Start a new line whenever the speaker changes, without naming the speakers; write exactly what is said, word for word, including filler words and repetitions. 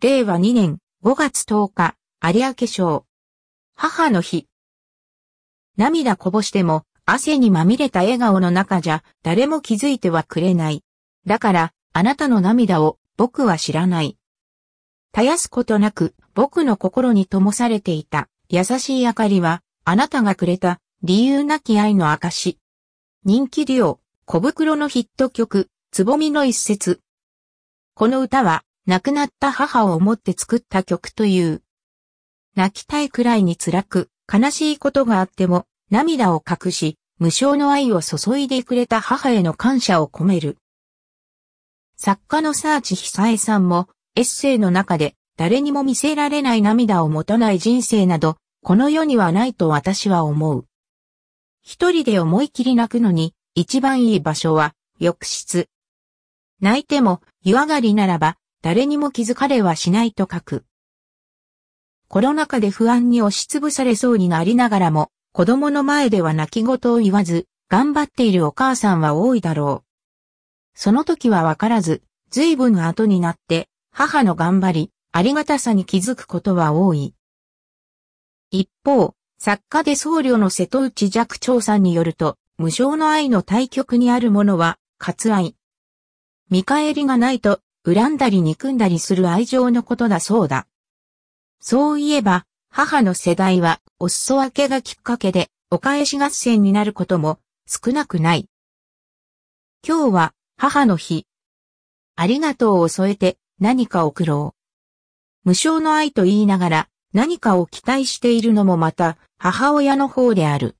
れいわにねんごがつとおか、有明賞。母の日。涙こぼしても、汗にまみれた笑顔の中じゃ、誰も気づいてはくれない。だから、あなたの涙を、僕は知らない。絶やすことなく、僕の心に灯されていた、優しい明かりは、あなたがくれた、理由なき愛の証。人気デュオ、小袋のヒット曲、つぼみの一節。この歌は、亡くなった母を思って作った曲という。泣きたいくらいに辛く、悲しいことがあっても、涙を隠し、無償の愛を注いでくれた母への感謝を込める。作家の澤地久恵さんも、エッセイの中で、誰にも見せられない涙を持たない人生など、この世にはないと私は思う。一人で思い切り泣くのに、一番いい場所は、浴室。泣いても、湯上がりならば、誰にも気づかれはしないと書く。コロナ禍で不安に押しつぶされそうになりながらも、子供の前では泣き言を言わず、頑張っているお母さんは多いだろう。その時はわからず、随分後になって、母の頑張り、ありがたさに気づくことは多い。一方、作家で僧侶の瀬戸内寂聴さんによると、無償の愛の対極にあるものは、割愛。見返りがないと、恨んだり憎んだりする愛情のことだそうだ。そういえば、母の世代は、お裾分けがきっかけで、お返し合戦になることも少なくない。今日は、母の日。ありがとうを添えて、何か贈ろう。無償の愛と言いながら、何かを期待しているのもまた、母親の方である。